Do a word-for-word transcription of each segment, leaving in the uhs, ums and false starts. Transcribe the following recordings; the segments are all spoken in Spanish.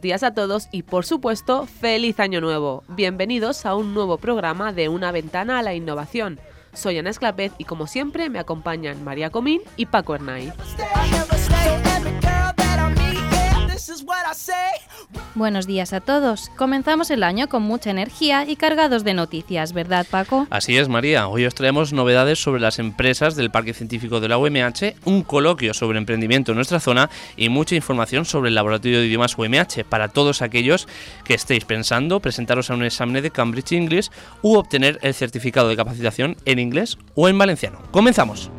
días a todos y, por supuesto, ¡feliz año nuevo! Bienvenidos a un nuevo programa de Una ventana a la innovación. Soy Ana Esclapez y, como siempre, me acompañan María Comín y Paco Hernay. Buenos días a todos. Comenzamos el año con mucha energía y cargados de noticias, ¿verdad, Paco? Así es, María. Hoy os traemos novedades sobre las empresas del Parque Científico de la U M H, un coloquio sobre emprendimiento en nuestra zona y mucha información sobre el Laboratorio de Idiomas U M H para todos aquellos que estéis pensando presentaros a un examen de Cambridge English u obtener el certificado de capacitación en inglés o en valenciano. ¡Comenzamos!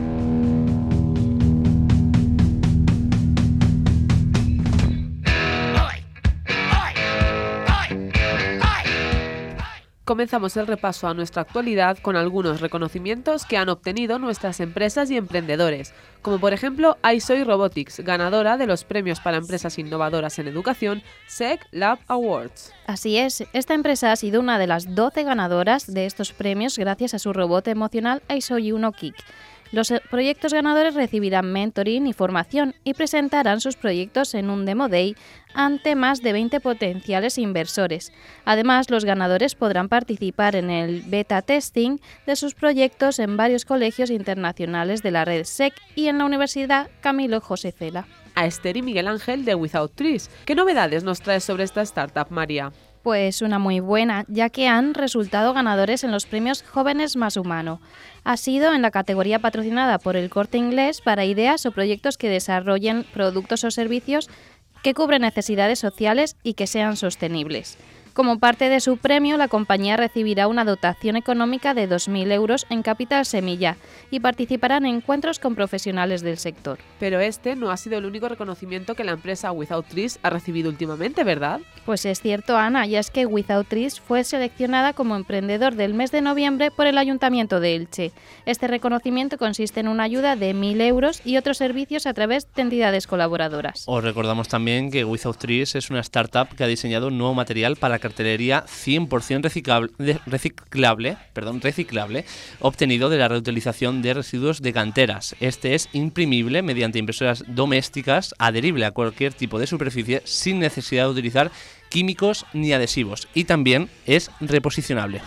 Comenzamos el repaso a nuestra actualidad con algunos reconocimientos que han obtenido nuestras empresas y emprendedores, como por ejemplo iSoy Robotics, ganadora de los premios para empresas innovadoras en educación S E C Lab Awards. Así es, esta empresa ha sido una de las doce ganadoras de estos premios gracias a su robot emocional iSoy uno Kick. Los proyectos ganadores recibirán mentoring y formación y presentarán sus proyectos en un Demo Day ante más de veinte potenciales inversores. Además, los ganadores podrán participar en el beta testing de sus proyectos en varios colegios internacionales de la red S E C y en la Universidad Camilo José Cela. A Esther y Miguel Ángel de Without Trees. ¿Qué novedades nos traes sobre esta startup, María? Pues una muy buena, ya que han resultado ganadores en los premios Jóvenes Más Humano. Ha sido en la categoría patrocinada por el Corte Inglés para ideas o proyectos que desarrollen productos o servicios que cubren necesidades sociales y que sean sostenibles. Como parte de su premio, la compañía recibirá una dotación económica de dos mil euros en Capital Semilla y participará en encuentros con profesionales del sector. Pero este no ha sido el único reconocimiento que la empresa Without Trees ha recibido últimamente, ¿verdad? Pues es cierto, Ana, y es que Without Trees fue seleccionada como emprendedor del mes de noviembre por el Ayuntamiento de Elche. Este reconocimiento consiste en una ayuda de mil euros y otros servicios a través de entidades colaboradoras. Os recordamos también que Without Trees es una startup que ha diseñado un nuevo material para cartelería cien por ciento reciclable, reciclable, perdón, reciclable, obtenido de la reutilización de residuos de canteras. Este es imprimible mediante impresoras domésticas, adherible a cualquier tipo de superficie sin necesidad de utilizar químicos ni adhesivos, y también es reposicionable.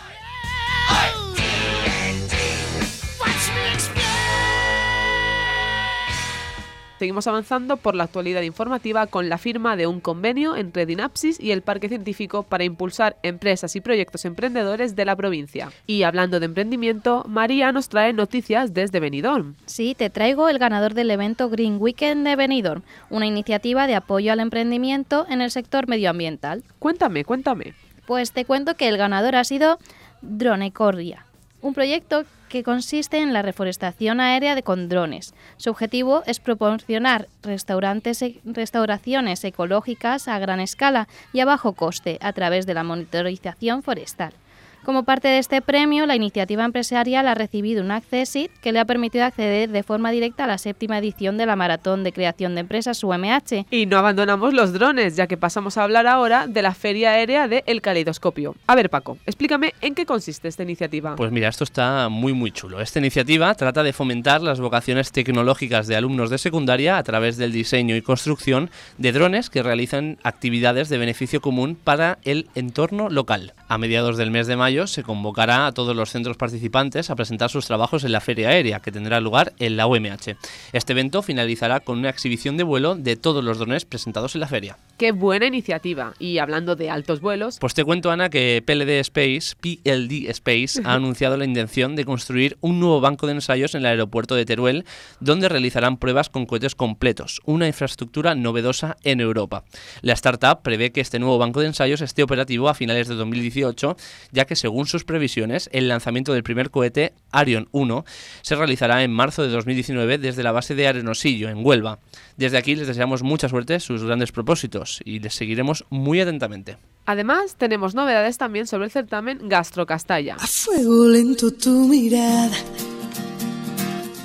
Seguimos avanzando por la actualidad informativa con la firma de un convenio entre Dinapsis y el Parque Científico para impulsar empresas y proyectos emprendedores de la provincia. Y hablando de emprendimiento, María nos trae noticias desde Benidorm. Sí, te traigo el ganador del evento Green Weekend de Benidorm, una iniciativa de apoyo al emprendimiento en el sector medioambiental. Cuéntame, cuéntame. Pues te cuento que el ganador ha sido Dronecordia, un proyecto que consiste en la reforestación aérea de con drones. Su objetivo es proporcionar restaurantes, restauraciones ecológicas a gran escala y a bajo coste a través de la monitorización forestal. Como parte de este premio, la iniciativa empresarial ha recibido un Accessit que le ha permitido acceder de forma directa a la séptima edición de la Maratón de Creación de Empresas U M H. Y no abandonamos los drones, ya que pasamos a hablar ahora de la Feria Aérea de El Caleidoscopio. A ver, Paco, explícame en qué consiste esta iniciativa. Pues mira, esto está muy muy chulo. Esta iniciativa trata de fomentar las vocaciones tecnológicas de alumnos de secundaria a través del diseño y construcción de drones que realizan actividades de beneficio común para el entorno local. A mediados del mes de mayo se convocará a todos los centros participantes a presentar sus trabajos en la Feria Aérea, que tendrá lugar en la U M H. Este evento finalizará con una exhibición de vuelo de todos los drones presentados en la feria. ¡Qué buena iniciativa! Y hablando de altos vuelos... Pues te cuento, Ana, que P L D Space, P L D Space ha anunciado la intención de construir un nuevo banco de ensayos en el aeropuerto de Teruel, donde realizarán pruebas con cohetes completos, una infraestructura novedosa en Europa. La startup prevé que este nuevo banco de ensayos esté operativo a finales de dos mil dieciocho, ya que según sus previsiones, el lanzamiento del primer cohete Arion uno se realizará en marzo de dos mil diecinueve desde la base de Arenosillo, en Huelva. Desde aquí les deseamos mucha suerte en sus grandes propósitos y les seguiremos muy atentamente. Además, tenemos novedades también sobre el certamen Gastrocastalla. A fuego lento tu mirada, a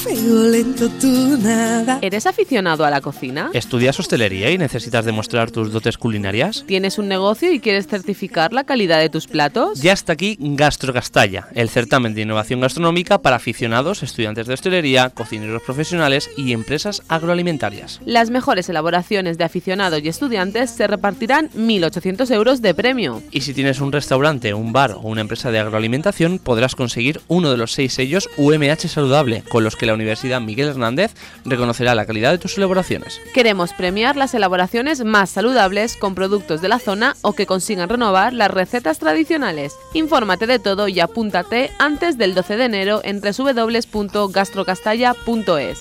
fuego lento tú nada. ¿Eres aficionado a la cocina? ¿Estudias hostelería y necesitas demostrar tus dotes culinarias? ¿Tienes un negocio y quieres certificar la calidad de tus platos? Ya está aquí Gastrocastalla, el certamen de innovación gastronómica para aficionados, estudiantes de hostelería, cocineros profesionales y empresas agroalimentarias. Las mejores elaboraciones de aficionados y estudiantes se repartirán mil ochocientos euros de premio. Y si tienes un restaurante, un bar o una empresa de agroalimentación, podrás conseguir uno de los seis sellos U M H Saludable, con los que la Universidad Miguel Hernández reconocerá la calidad de tus elaboraciones. Queremos premiar las elaboraciones más saludables con productos de la zona o que consigan renovar las recetas tradicionales. Infórmate de todo y apúntate antes del doce de enero en doble u doble u doble u punto gastrocastalla punto es.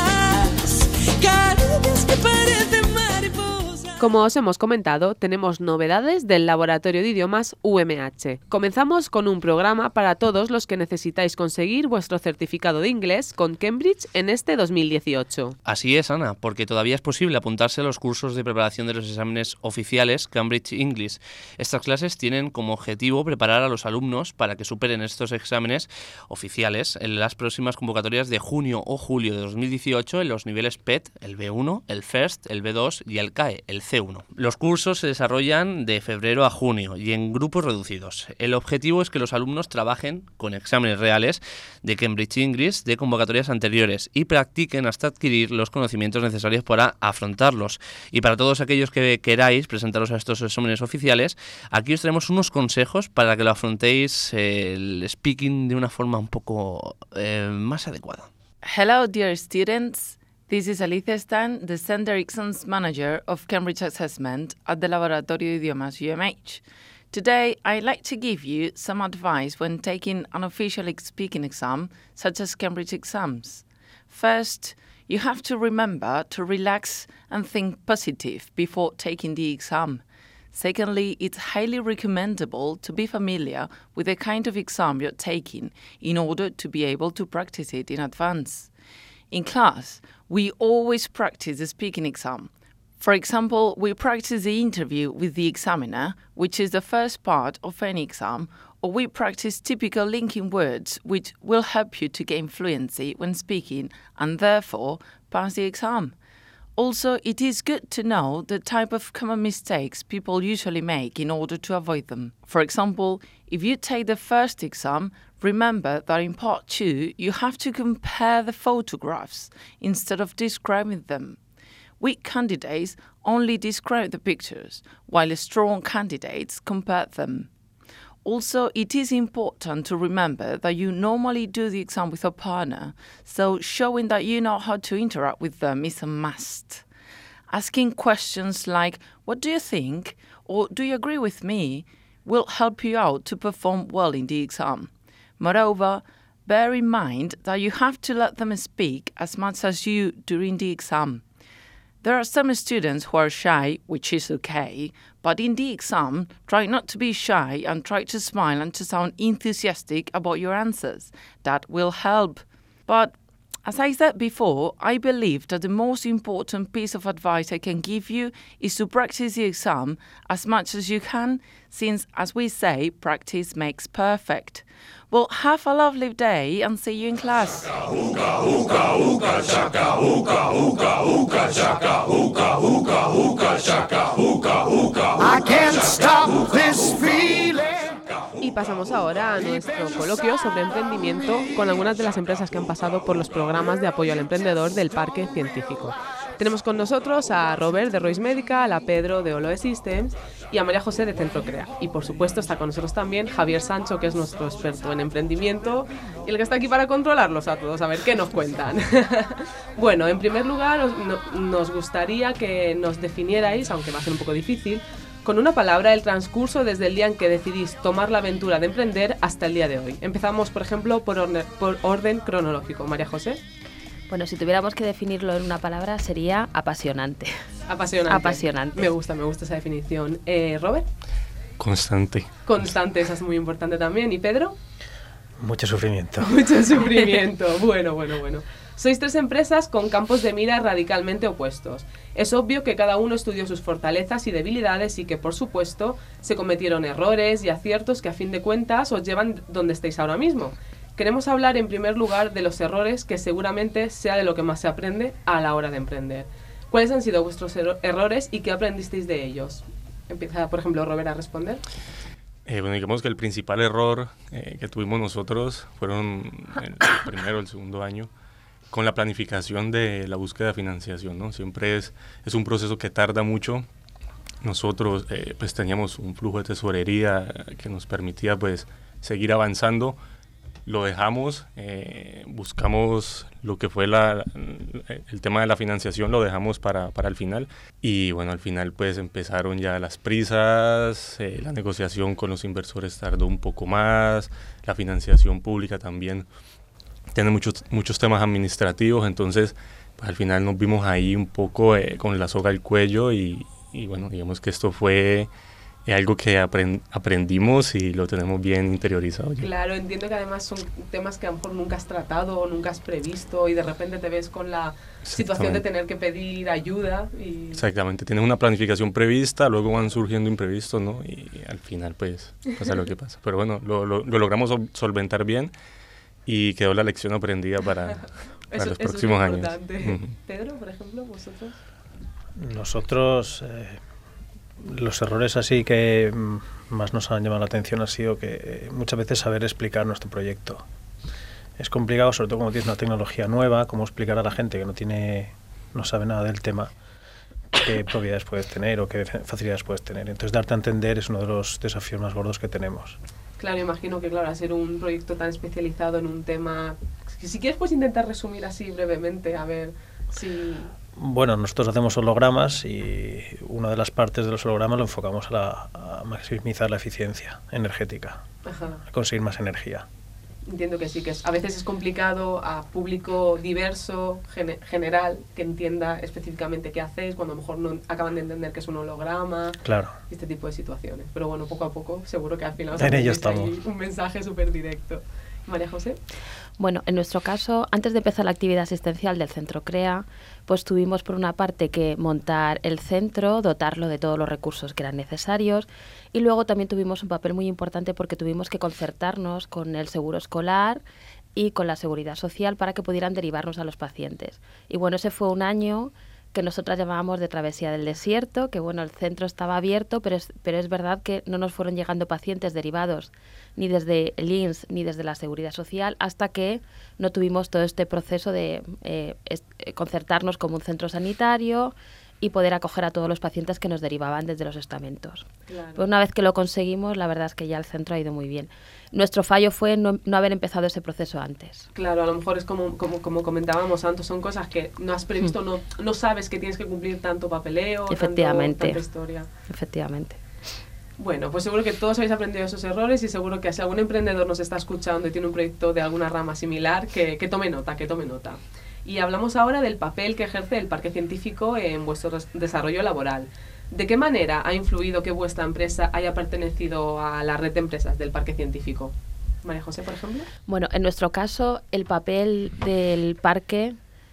Como os hemos comentado, tenemos novedades del Laboratorio de Idiomas U M H. Comenzamos con un programa para todos los que necesitáis conseguir vuestro certificado de inglés con Cambridge en este dos mil dieciocho. Así es, Ana, porque todavía es posible apuntarse a los cursos de preparación de los exámenes oficiales Cambridge English. Estas clases tienen como objetivo preparar a los alumnos para que superen estos exámenes oficiales en las próximas convocatorias de junio o julio de dos mil dieciocho en los niveles P E T, el B uno, el FIRST, el B dos y el C A E, el C uno. Los cursos se desarrollan de febrero a junio y en grupos reducidos. El objetivo es que los alumnos trabajen con exámenes reales de Cambridge English de convocatorias anteriores y practiquen hasta adquirir los conocimientos necesarios para afrontarlos. Y para todos aquellos que queráis presentaros a estos exámenes oficiales, aquí os traemos unos consejos para que lo afrontéis eh, el speaking de una forma un poco eh, más adecuada. Hello, dear students. This is Alicia Stan, the Center Exams Manager of Cambridge Assessment at the Laboratorio de Idiomas U M H. Today, I'd like to give you some advice when taking an official speaking exam, such as Cambridge exams. First, you have to remember to relax and think positive before taking the exam. Secondly, it's highly recommendable to be familiar with the kind of exam you're taking in order to be able to practice it in advance. In class, we always practice the speaking exam. For example, we practice the interview with the examiner, which is the first part of any exam, or we practice typical linking words, which will help you to gain fluency when speaking and therefore pass the exam. Also, it is good to know the type of common mistakes people usually make in order to avoid them. For example, if you take the first exam, remember that in part two, you have to compare the photographs instead of describing them. Weak candidates only describe the pictures, while strong candidates compare them. Also, it is important to remember that you normally do the exam with a partner, so showing that you know how to interact with them is a must. Asking questions like, "What do you think?" or "Do you agree with me?" will help you out to perform well in the exam. Moreover, bear in mind that you have to let them speak as much as you during the exam. There are some students who are shy, which is okay, but in the exam, try not to be shy and try to smile and to sound enthusiastic about your answers. That will help. But as I said before, I believe that the most important piece of advice I can give you is to practice the exam as much as you can, since, as we say, practice makes perfect. Well, have a lovely day and see you in class. I can't stop this feeling. Y pasamos ahora a nuestro coloquio sobre emprendimiento con algunas de las empresas que han pasado por los programas de apoyo al emprendedor del Parque Científico. Tenemos con nosotros a Robert de Royce Medical, a Pedro de Oloe Systems y a María José de Centro Crea. Y por supuesto está con nosotros también Javier Sancho, que es nuestro experto en emprendimiento y el que está aquí para controlarlos a todos, a ver qué nos cuentan. Bueno, en primer lugar os, no, nos gustaría que nos definierais, aunque va a ser un poco difícil, con una palabra el transcurso desde el día en que decidís tomar la aventura de emprender hasta el día de hoy. Empezamos, por ejemplo, por orden, por orden cronológico. María José. Bueno, si tuviéramos que definirlo en una palabra sería apasionante. Apasionante. Apasionante. Me gusta, me gusta esa definición. Eh, ¿Robert? Constante. Constante, esa es muy importante también. ¿Y Pedro? Mucho sufrimiento. Mucho sufrimiento. Bueno, bueno, bueno. Sois tres empresas con campos de mira radicalmente opuestos. Es obvio que cada uno estudió sus fortalezas y debilidades y que, por supuesto, se cometieron errores y aciertos que a fin de cuentas os llevan donde estáis ahora mismo. Queremos hablar en primer lugar de los errores, que seguramente sea de lo que más se aprende a la hora de emprender. ¿Cuáles han sido vuestros er- errores y qué aprendisteis de ellos? Empieza, por ejemplo, Robert a responder. Eh, bueno, digamos que el principal error eh, que tuvimos nosotros fueron el primero, el segundo año, con la planificación de la búsqueda de financiación, ¿no? Siempre es, es un proceso que tarda mucho. Nosotros eh, pues teníamos un flujo de tesorería que nos permitía pues seguir avanzando. Lo dejamos, eh, buscamos lo que fue la, el tema de la financiación, lo dejamos para, para el final. Y bueno, al final pues empezaron ya las prisas, eh, la negociación con los inversores tardó un poco más, la financiación pública también tiene muchos, muchos temas administrativos, entonces pues, al final nos vimos ahí un poco eh, con la soga al cuello y, y bueno, digamos que esto fue... es algo que aprend- aprendimos y lo tenemos bien interiorizado ya. Claro, entiendo que además son temas que a lo mejor nunca has tratado o nunca has previsto y de repente te ves con la situación de tener que pedir ayuda. Y... Exactamente, tienes una planificación prevista, luego van surgiendo imprevistos, ¿no? Y al final pues pasa lo que pasa. Pero bueno, lo, lo, lo logramos sol- solventar bien y quedó la lección aprendida para, para eso, los eso próximos es años. importante. Uh-huh. Pedro, por ejemplo, vosotros. Nosotros... Eh... Los errores así que más nos han llamado la atención ha sido que muchas veces saber explicar nuestro proyecto. Es complicado, sobre todo cuando tienes una tecnología nueva, cómo explicar a la gente que no tiene, no sabe nada del tema, qué propiedades puedes tener o qué facilidades puedes tener. Entonces, darte a entender es uno de los desafíos más gordos que tenemos. Claro, imagino que claro, al ser un proyecto tan especializado en un tema, si quieres puedes intentar resumir así brevemente, a ver si... Bueno, nosotros hacemos hologramas y una de las partes de los hologramas lo enfocamos a, la, a maximizar la eficiencia energética, Ajá. a conseguir más energía. Entiendo que sí, que es, a veces es complicado a público diverso, gen, general, que entienda específicamente qué hacéis, cuando a lo mejor no acaban de entender que es un holograma, claro. Este tipo de situaciones. Pero bueno, poco a poco seguro que al final os en ello estamos. Ahí un mensaje súper directo. María José. Bueno, en nuestro caso, antes de empezar la actividad asistencial del Centro CREA, pues tuvimos por una parte que montar el centro, dotarlo de todos los recursos que eran necesarios y luego también tuvimos un papel muy importante porque tuvimos que concertarnos con el seguro escolar y con la seguridad social para que pudieran derivarnos a los pacientes. Y bueno, ese fue un año que nosotras llamábamos de travesía del desierto, que bueno, el centro estaba abierto, pero es, pero es verdad que no nos fueron llegando pacientes derivados ni desde el I N S ni desde la Seguridad Social hasta que no tuvimos todo este proceso de eh, es, eh, concertarnos como un centro sanitario y poder acoger a todos los pacientes que nos derivaban desde los estamentos. Claro. Pues una vez que lo conseguimos, la verdad es que ya el centro ha ido muy bien. Nuestro fallo fue no, no haber empezado ese proceso antes. Claro, a lo mejor es como, como, como comentábamos antes, son cosas que no has previsto, mm. no, no sabes que tienes que cumplir tanto papeleo, Efectivamente. Tanto, tanta historia. Efectivamente. Bueno, pues seguro que todos habéis aprendido esos errores y seguro que si algún emprendedor nos está escuchando y tiene un proyecto de alguna rama similar, que, que tome nota, que tome nota. Y hablamos ahora del papel que ejerce el parque científico en vuestro desarrollo laboral. ¿De qué manera ha influido que vuestra empresa haya pertenecido a la red de empresas del parque científico? María José, por ejemplo. Bueno, en nuestro caso, el papel del parque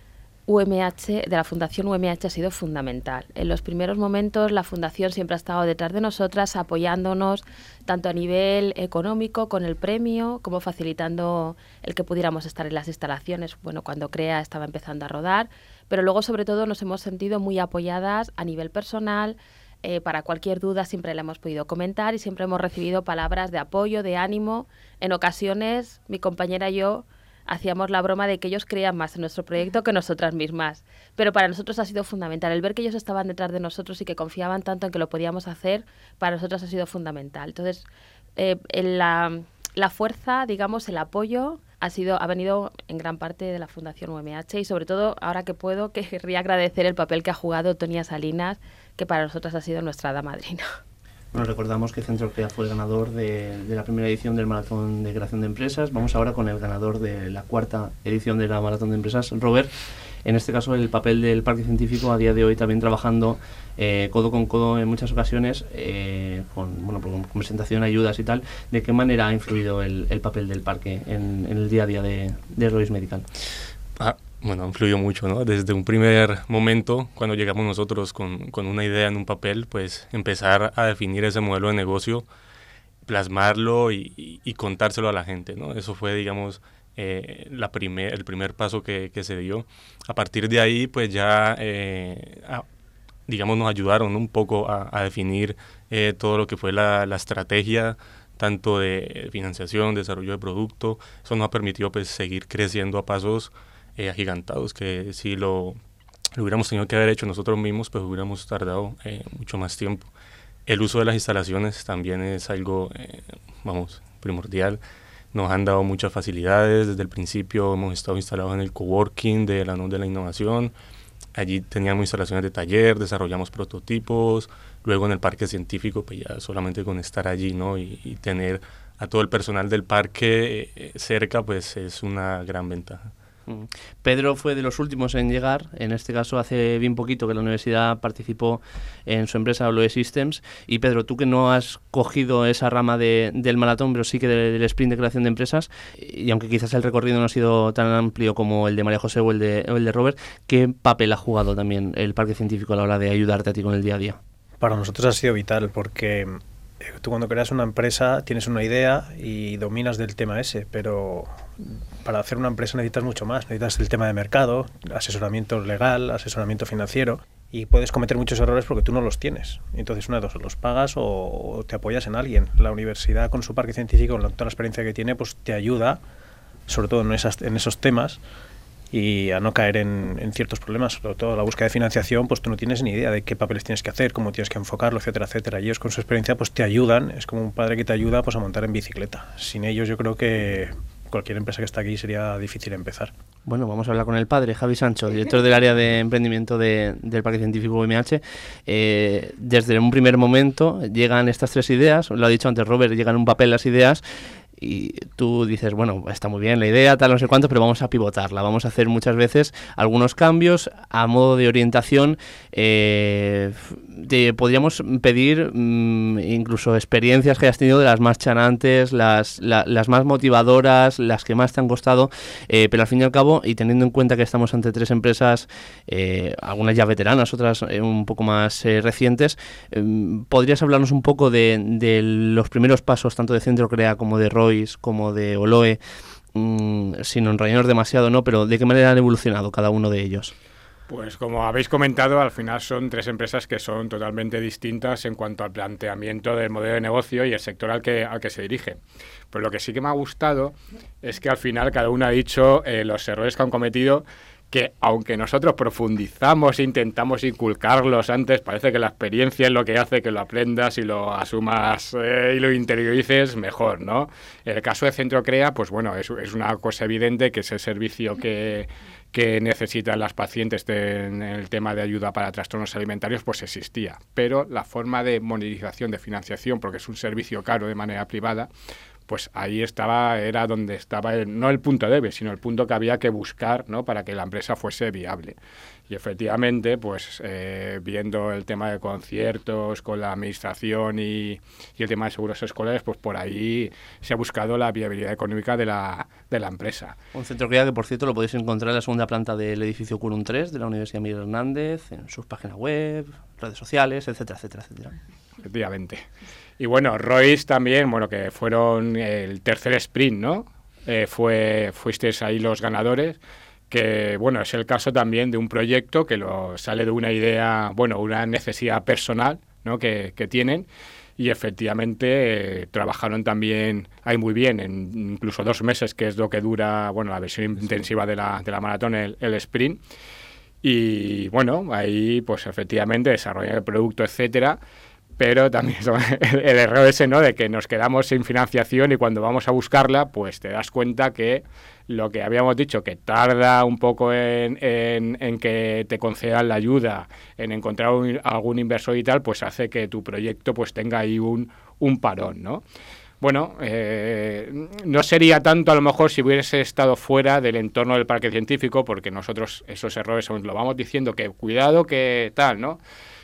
U M H, de la Fundación U M H ha sido fundamental. En los primeros momentos la Fundación siempre ha estado detrás de nosotras, apoyándonos tanto a nivel económico con el premio, como facilitando el que pudiéramos estar en las instalaciones, bueno, cuando CREA estaba empezando a rodar, pero luego sobre todo nos hemos sentido muy apoyadas a nivel personal. Eh, para cualquier duda siempre la hemos podido comentar y siempre hemos recibido palabras de apoyo, de ánimo. En ocasiones mi compañera y yo hacíamos la broma de que ellos creían más en nuestro proyecto que nosotras mismas. Pero para nosotros ha sido fundamental. El ver que ellos estaban detrás de nosotros y que confiaban tanto en que lo podíamos hacer, para nosotros ha sido fundamental. Entonces, eh, en la, la fuerza, digamos, el apoyo ha sido ha venido en gran parte de la Fundación U M H y sobre todo, ahora que puedo, que querría agradecer el papel que ha jugado Tonia Salinas, que para nosotras ha sido nuestra hada madrina. Bueno, recordamos que Centro CREA fue el ganador de, de la primera edición del Maratón de Creación de Empresas. Vamos ahora con el ganador de la cuarta edición de la Maratón de Empresas, Robert. En este caso, el papel del Parque Científico a día de hoy también trabajando eh, codo con codo en muchas ocasiones, eh, con, bueno, con presentación, ayudas y tal. ¿De qué manera ha influido el, el papel del parque en, en el día a día de, de Herois Medical? Ah, bueno, influyó mucho, ¿no? Desde un primer momento, cuando llegamos nosotros con, con una idea en un papel, pues empezar a definir ese modelo de negocio plasmarlo y, y, y contárselo a la gente, ¿no? Eso fue, digamos, eh, la primer, el primer paso que, que se dio. A partir de ahí, pues ya, eh, a, digamos, nos ayudaron un poco a, a definir eh, todo lo que fue la, la estrategia, tanto de financiación, desarrollo de producto. Eso nos ha permitido, pues, seguir creciendo a pasos eh, agigantados, que si lo, lo hubiéramos tenido que haber hecho nosotros mismos, pues hubiéramos tardado eh, mucho más tiempo. El uso de las instalaciones también es algo, eh, vamos, primordial. Nos han dado muchas facilidades. Desde el principio hemos estado instalados en el coworking de la N O de la Innovación. Allí teníamos instalaciones de taller, desarrollamos prototipos. Luego en el parque científico, pues ya solamente con estar allí, ¿no? y, y tener a todo el personal del parque eh, cerca, pues es una gran ventaja. Pedro fue de los últimos en llegar, en este caso hace bien poquito que la universidad participó en su empresa Oloe Systems. Y Pedro, tú que no has cogido esa rama de, del maratón, pero sí que del sprint de creación de empresas, y aunque quizás el recorrido no ha sido tan amplio como el de María José o el de, o el de Robert, ¿qué papel ha jugado también el parque científico a la hora de ayudarte a ti con el día a día? Para nosotros ha sido vital porque tú cuando creas una empresa tienes una idea y dominas del tema ese, pero para hacer una empresa necesitas mucho más. Necesitas el tema de mercado, asesoramiento legal, asesoramiento financiero, y puedes cometer muchos errores porque tú no los tienes. Entonces, una de dos, los pagas o te apoyas en alguien. La universidad, con su parque científico, con toda la experiencia que tiene, pues te ayuda, sobre todo en, esas, en esos temas, y a no caer en, en ciertos problemas. Sobre todo la búsqueda de financiación, pues tú no tienes ni idea de qué papeles tienes que hacer, cómo tienes que enfocarlo, etcétera, etcétera. Y ellos con su experiencia pues te ayudan, es como un padre que te ayuda pues a montar en bicicleta. Sin ellos yo creo que cualquier empresa que está aquí sería difícil empezar. Bueno, vamos a hablar con el padre, Javi Sancho, director del área de emprendimiento de, del Parque Científico U M H. Eh, desde un primer momento llegan estas tres ideas, lo ha dicho antes Robert, llegan en un papel las ideas, y tú dices, bueno, está muy bien la idea, tal, no sé cuánto, pero vamos a pivotarla, vamos a hacer muchas veces algunos cambios a modo de orientación. Eh, te podríamos pedir mmm, incluso experiencias que hayas tenido de las más chanantes, las, la, las más motivadoras, las que más te han costado, eh, pero al fin y al cabo, y teniendo en cuenta que estamos ante tres empresas, eh, algunas ya veteranas, otras eh, un poco más eh, recientes, eh, ¿podrías hablarnos un poco de, de los primeros pasos, tanto de Centro Crea como de Royce, como de Oloe, mmm, sin enrollarnos demasiado, ¿no? Pero ¿de qué manera han evolucionado cada uno de ellos? Pues como habéis comentado, al final son tres empresas que son totalmente distintas en cuanto al planteamiento del modelo de negocio y el sector al que, al que se dirige. Pero lo que sí que me ha gustado es que al final cada uno ha dicho eh, los errores que han cometido, que aunque nosotros profundizamos e intentamos inculcarlos antes, parece que la experiencia es lo que hace que lo aprendas y lo asumas eh, y lo interiorices mejor, ¿no? En el caso de Centro Crea, pues bueno, es, es una cosa evidente que ese servicio que, que necesitan las pacientes de, en el tema de ayuda para trastornos alimentarios, pues existía. Pero la forma de monetización, de financiación, porque es un servicio caro de manera privada, pues ahí estaba, era donde estaba, el, no el punto débil, sino el punto que había que buscar, ¿no?, para que la empresa fuese viable. Y efectivamente, pues eh, viendo el tema de conciertos con la administración y, y el tema de seguros escolares, pues por ahí se ha buscado la viabilidad económica de la, de la empresa. Un Centro Crea que, por cierto, lo podéis encontrar en la segunda planta del edificio Curum tres de la Universidad Miguel Hernández, en sus páginas web, redes sociales, etcétera, etcétera, etcétera. Efectivamente. Y bueno, Royce también, bueno, que fueron el tercer sprint, ¿no? Eh, fue, fuisteis ahí los ganadores, que bueno, es el caso también de un proyecto que lo, sale de una idea, bueno, una necesidad personal, ¿no?, que, que tienen, y efectivamente eh, trabajaron también ahí muy bien, en incluso dos meses, que es lo que dura, bueno, la versión intensiva de la, de la maratón, el, el sprint. Y bueno, ahí pues efectivamente desarrollan el producto, etcétera. Pero también el, el error ese, ¿no?, de que nos quedamos sin financiación y cuando vamos a buscarla, pues te das cuenta que lo que habíamos dicho, que tarda un poco en, en, en que te concedan la ayuda, en encontrar un, algún inversor y tal, pues hace que tu proyecto pues tenga ahí un, un parón, ¿no? Bueno, eh, no sería tanto a lo mejor si hubiese estado fuera del entorno del parque científico, porque nosotros esos errores lo vamos diciendo, que cuidado, que tal, ¿no?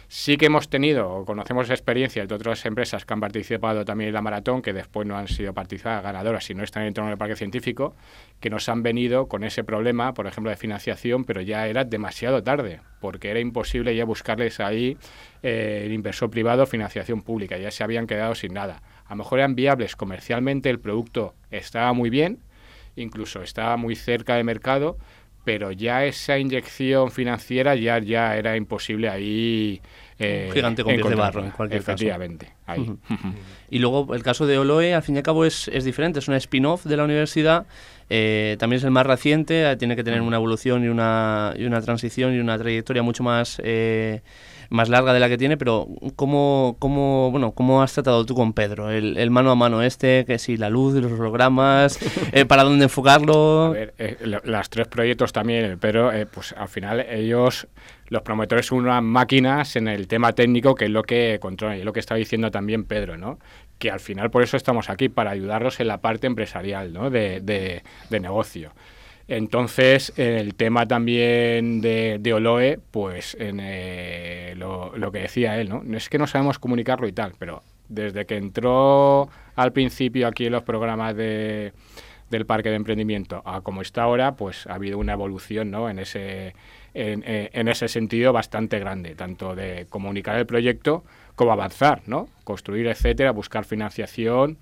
Sí que hemos tenido, o conocemos experiencias de otras empresas que han participado también en la maratón, que después no han sido participadas ganadoras, si no están dentro del parque científico, que nos han venido con ese problema, por ejemplo, de financiación, pero ya era demasiado tarde, porque era imposible ya buscarles ahí eh, el inversor privado, financiación pública, ya se habían quedado sin nada. A lo mejor eran viables comercialmente, el producto estaba muy bien, incluso estaba muy cerca de mercado, pero ya esa inyección financiera ya, ya era imposible ahí eh, un gigante con pies de barro, en cualquier efectivamente, caso. Ahí. Uh-huh. Y luego el caso de Oloe, al fin y al cabo, es, es diferente, es una spin-off de la universidad, eh, también es el más reciente, tiene que tener una evolución y una, y una transición y una trayectoria mucho más... Eh, más larga de la que tiene, pero ¿cómo, cómo, bueno, cómo has tratado tú con Pedro? El, el mano a mano este, que si la luz, los hologramas, eh, ¿para dónde enfocarlo? A ver, eh, los tres proyectos también, pero eh, pues al final ellos, los promotores, son unas máquinas en el tema técnico, que es lo que controlan, y es lo que está diciendo también Pedro, ¿no? Que al final por eso estamos aquí, para ayudarlos en la parte empresarial, ¿no? de, de, de negocio. Entonces, el tema también de, de Oloe, pues en, eh, lo, lo que decía él, ¿no? No es que no sabemos comunicarlo y tal, pero desde que entró al principio aquí en los programas de, del Parque de Emprendimiento a como está ahora, pues ha habido una evolución, ¿no? en, ese, en, en ese sentido bastante grande, tanto de comunicar el proyecto como avanzar, ¿no? Construir, etcétera, buscar financiación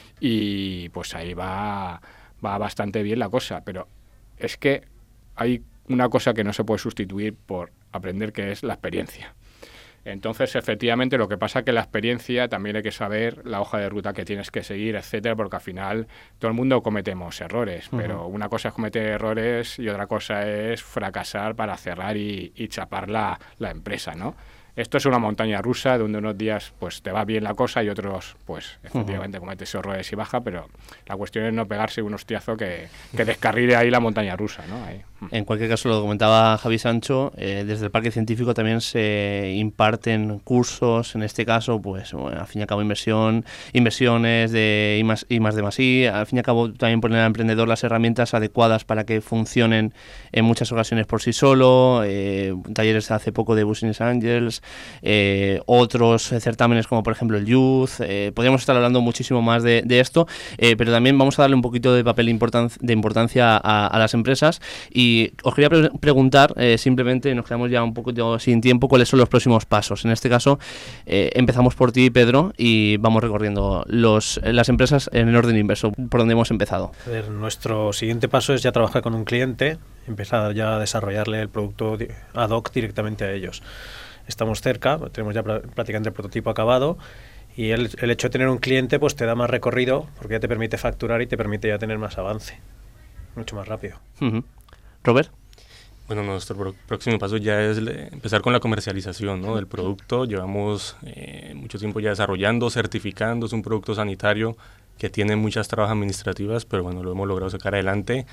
y pues ahí va, va bastante bien la cosa, pero es que hay una cosa que no se puede sustituir por aprender, que es la experiencia. Entonces, efectivamente, lo que pasa es que la experiencia también hay que saber la hoja de ruta que tienes que seguir, etcétera, porque al final todo el mundo cometemos errores, uh-huh. pero una cosa es cometer errores y otra cosa es fracasar para cerrar y, y chapar la, la empresa, ¿no? Esto es una montaña rusa donde unos días pues te va bien la cosa y otros pues efectivamente uh-huh. cometes errores y baja, pero la cuestión es no pegarse un hostiazo que, que descarrile ahí la montaña rusa, ¿no? Ahí. En cualquier caso, lo comentaba Javi Sancho, eh, desde el Parque Científico también se imparten cursos, en este caso, pues bueno, al fin y al cabo inversión, inversiones de I más, I más D más I, al fin y al cabo también poner al emprendedor las herramientas adecuadas para que funcionen en muchas ocasiones por sí solo, eh, talleres hace poco de Business Angels, eh, otros certámenes como por ejemplo el Youth, eh, podríamos estar hablando muchísimo más de, de esto, eh, pero también vamos a darle un poquito de papel importan- de importancia a, a las empresas. Y Y os quería pre- preguntar, eh, simplemente, nos quedamos ya un poquito sin tiempo, cuáles son los próximos pasos. En este caso, eh, empezamos por ti, Pedro, y vamos recorriendo los, las empresas en el orden inverso, por donde hemos empezado. A ver, nuestro siguiente paso es ya trabajar con un cliente, empezar ya a desarrollarle el producto ad hoc directamente a ellos. Estamos cerca, tenemos ya pr- prácticamente el prototipo acabado, y el, el hecho de tener un cliente pues te da más recorrido, porque ya te permite facturar y te permite ya tener más avance, mucho más rápido. Uh-huh. Robert. Bueno, nuestro pro- próximo paso ya es le- empezar con la comercialización, ¿no? del producto. Llevamos eh, mucho tiempo ya desarrollando, certificando. Es un producto sanitario que tiene muchas trabas administrativas, pero bueno, lo hemos logrado sacar adelante.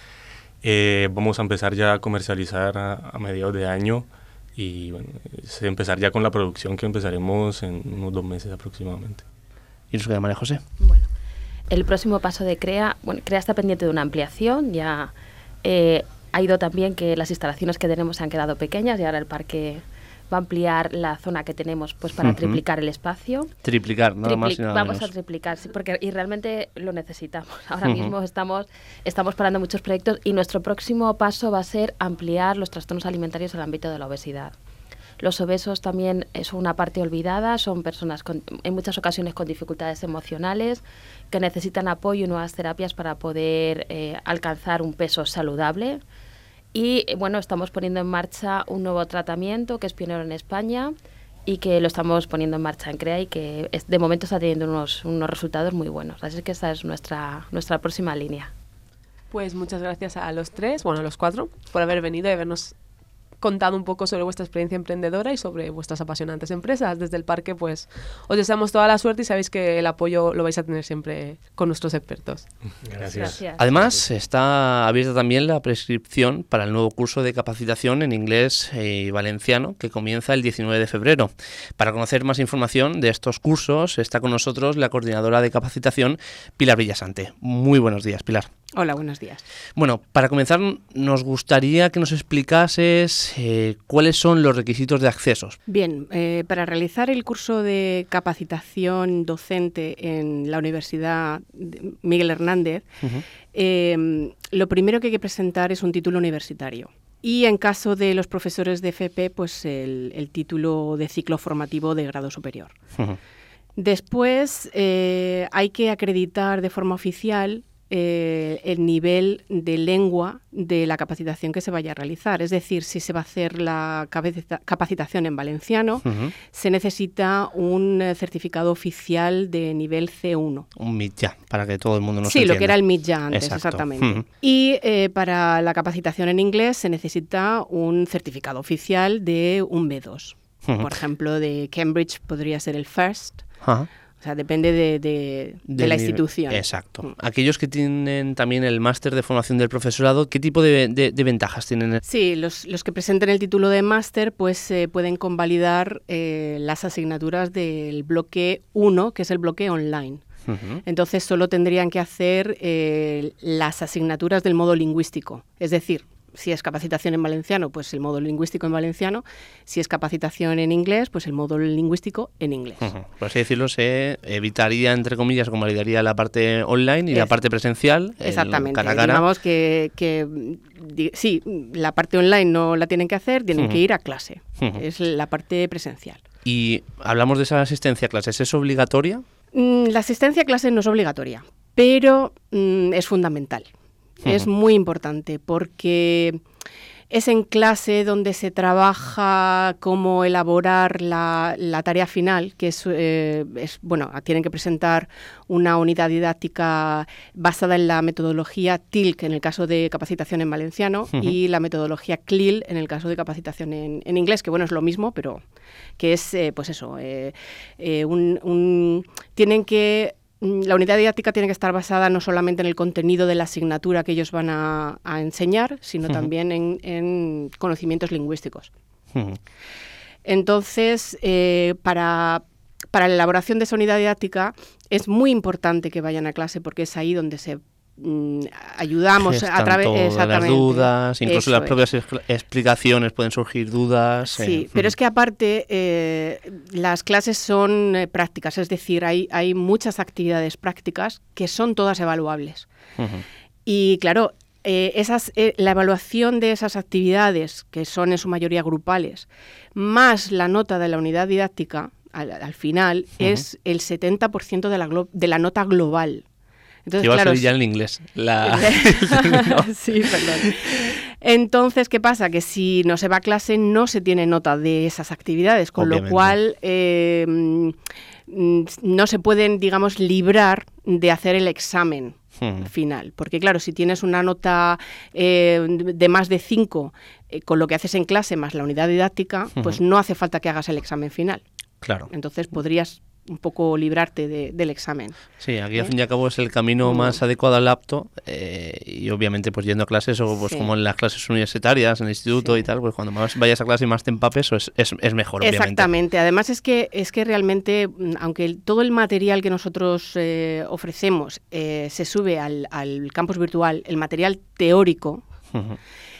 Eh, vamos a empezar ya a comercializar a, a mediados de año y bueno, es empezar ya con la producción, que empezaremos en unos dos meses aproximadamente. ¿Y nos queda María José? Bueno, el próximo paso de CREA, bueno, CREA está pendiente de una ampliación, ya... Eh, Ha ido también que las instalaciones que tenemos se han quedado pequeñas y ahora el parque va a ampliar la zona que tenemos pues para uh-huh. triplicar el espacio. Triplicar, nada Tripli- más y nada Vamos menos. a triplicar, sí, porque y realmente lo necesitamos. Ahora uh-huh. mismo estamos, estamos parando muchos proyectos y nuestro próximo paso va a ser ampliar los trastornos alimentarios en el ámbito de la obesidad. Los obesos también son una parte olvidada, son personas con, en muchas ocasiones con dificultades emocionales que necesitan apoyo y nuevas terapias para poder eh, alcanzar un peso saludable. Y bueno, estamos poniendo en marcha un nuevo tratamiento que es pionero en España y que lo estamos poniendo en marcha en CREA y que es, de momento está teniendo unos, unos resultados muy buenos. Así que esa es nuestra, nuestra próxima línea. Pues muchas gracias a los tres, bueno, a los cuatro, por haber venido y habernos contado un poco sobre vuestra experiencia emprendedora y sobre vuestras apasionantes empresas. Desde el parque, pues, os deseamos toda la suerte y sabéis que el apoyo lo vais a tener siempre con nuestros expertos. Gracias. Gracias. Además, está abierta también la prescripción para el nuevo curso de capacitación en inglés y valenciano que comienza el diecinueve de febrero. Para conocer más información de estos cursos, está con nosotros la coordinadora de capacitación, Pilar Villasante. Muy buenos días, Pilar. Hola, buenos días. Bueno, para comenzar, nos gustaría que nos explicases eh, ¿cuáles son los requisitos de accesos? Bien, eh, para realizar el curso de capacitación docente en la Universidad Miguel Hernández, uh-huh. eh, lo primero que hay que presentar es un título universitario. Y en caso de los profesores de F P, pues el, el título de ciclo formativo de grado superior. Uh-huh. Después eh, hay que acreditar de forma oficial eh, el nivel de lengua de la capacitación que se vaya a realizar. Es decir, si se va a hacer la capacitación en valenciano, uh-huh. se necesita un certificado oficial de nivel C uno. Un mitjà, para que todo el mundo nos Sí, entienda. lo que era el mitjà antes, Exacto. exactamente. Uh-huh. Y eh, para la capacitación en inglés se necesita un certificado oficial de un B dos. Uh-huh. Por ejemplo, de Cambridge podría ser el FIRST. Uh-huh. O sea, depende de, de, de la institución. Exacto. Mm. Aquellos que tienen también el máster de formación del profesorado, ¿qué tipo de, de, de ventajas tienen? Sí, los, los que presenten el título de máster pues eh, pueden convalidar eh, las asignaturas del bloque uno, que es el bloque online. Uh-huh. Entonces solo tendrían que hacer eh, las asignaturas del modo lingüístico, es decir, si es capacitación en valenciano, pues el módulo lingüístico en valenciano. Si es capacitación en inglés, pues el módulo lingüístico en inglés. Uh-huh. Por así decirlo, se evitaría, entre comillas, convalidaría la parte online y es, la parte presencial. Exactamente. Cara a cara. Digamos que, que di, sí, la parte online no la tienen que hacer, tienen uh-huh. que ir a clase. Uh-huh. Es la parte presencial. Y hablamos de esa asistencia a clases, ¿es obligatoria? Mm, la asistencia a clases no es obligatoria, pero mm, es fundamental. Uh-huh. Es muy importante porque es en clase donde se trabaja cómo elaborar la, la tarea final, que es, eh, es, bueno, tienen que presentar una unidad didáctica basada en la metodología T I L C en el caso de capacitación en valenciano uh-huh. y la metodología C L I L en el caso de capacitación en, en inglés, que bueno, es lo mismo, pero que es, eh, pues eso, eh, eh, un, un, tienen que... La unidad didáctica tiene que estar basada no solamente en el contenido de la asignatura que ellos van a, a enseñar, sino uh-huh. también en, en conocimientos lingüísticos. Uh-huh. Entonces, eh, para, para la elaboración de esa unidad didáctica es muy importante que vayan a clase porque es ahí donde se mm, ayudamos Están a través de las dudas, incluso Eso las es. propias explicaciones pueden surgir dudas. Sí, eh. pero es que aparte eh, las clases son eh, prácticas, es decir, hay, hay muchas actividades prácticas que son todas evaluables. Uh-huh. Y claro, eh, esas, eh, la evaluación de esas actividades, que son en su mayoría grupales, más la nota de la unidad didáctica, al, al final, uh-huh. es el setenta por ciento de la, glo- de la nota global. Entonces, Iba claro, a salir ya en inglés. La... sí, perdón. Entonces, ¿qué pasa? Que si no se va a clase no se tiene nota de esas actividades, con Obviamente. lo cual eh, no se pueden, digamos, librar de hacer el examen hmm. final. Porque claro, si tienes una nota eh, de más de cinco eh, con lo que haces en clase más la unidad didáctica, hmm. pues no hace falta que hagas el examen final. Claro. Entonces podrías un poco librarte de, del examen. Sí, aquí ¿Eh? al fin y al cabo es el camino mm. más adecuado al apto eh, y obviamente pues yendo a clases o pues sí. como en las clases universitarias, en el instituto sí. y tal, pues cuando más vayas a clase y más te empapes es, es, es mejor, obviamente. Exactamente. Además es que es que realmente, aunque el, todo el material que nosotros eh, ofrecemos eh, se sube al, al campus virtual, el material teórico, uh-huh.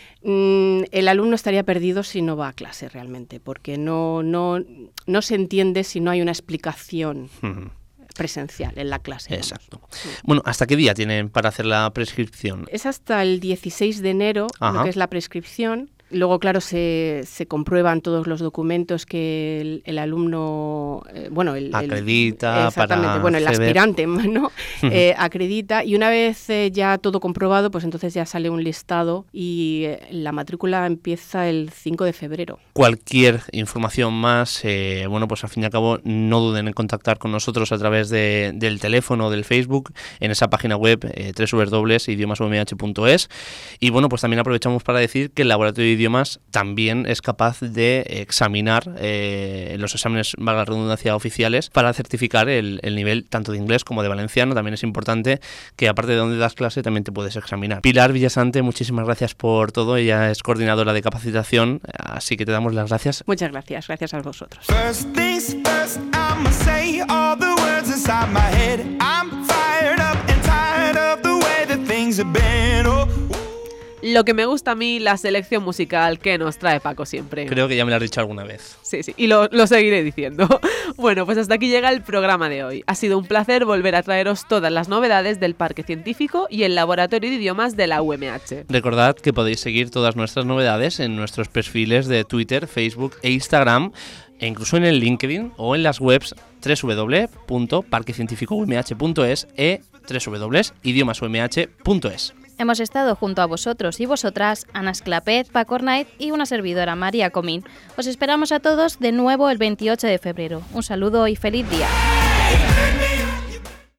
el alumno estaría perdido si no va a clase realmente, porque no, no, no se entiende si no hay una explicación uh-huh. presencial en la clase. Exacto. Sí. Bueno, ¿hasta qué día tienen para hacer la prescripción? Es hasta el dieciséis de enero, Ajá. lo que es la prescripción. Luego, claro, se, se comprueban todos los documentos que el, el alumno, eh, bueno, el, acredita, el, exactamente, para bueno, el acceder. aspirante, ¿no? eh, acredita y una vez eh, ya todo comprobado, pues entonces ya sale un listado y eh, la matrícula empieza el cinco de febrero. Cualquier información más, eh, bueno, pues al fin y al cabo no duden en contactar con nosotros a través de, del teléfono o del Facebook en esa página web eh, doble u doble u doble u punto idiomas u m h punto es y bueno, pues también aprovechamos para decir que el laboratorio de idiomas también es capaz de examinar eh, los exámenes, valga la redundancia, oficiales para certificar el, el nivel tanto de inglés como de valenciano. También es importante que aparte de donde das clase también te puedes examinar. Pilar Villasante, muchísimas gracias por todo. Ella es coordinadora de capacitación, así que te damos las gracias. Muchas gracias, gracias a vosotros. First things first, I'ma say all the words inside my head. I'm fired up and tired of the way that things have been. Oh. Lo que me gusta a mí, la selección musical que nos trae Paco siempre. Creo que ya me lo has dicho alguna vez. Sí, sí, y lo, lo seguiré diciendo. Bueno, pues hasta aquí llega el programa de hoy. Ha sido un placer volver a traeros todas las novedades del Parque Científico y el Laboratorio de Idiomas de la U M H. Recordad que podéis seguir todas nuestras novedades en nuestros perfiles de Twitter, Facebook e Instagram, e incluso en el LinkedIn o en las webs doble u doble u doble u punto parque científico u m h punto es e doble u doble u doble u punto idiomas u m h punto es. Hemos estado junto a vosotros y vosotras, Ana Esclapet, Paco Knight y una servidora, María Comín. Os esperamos a todos de nuevo el veintiocho de febrero. Un saludo y feliz día.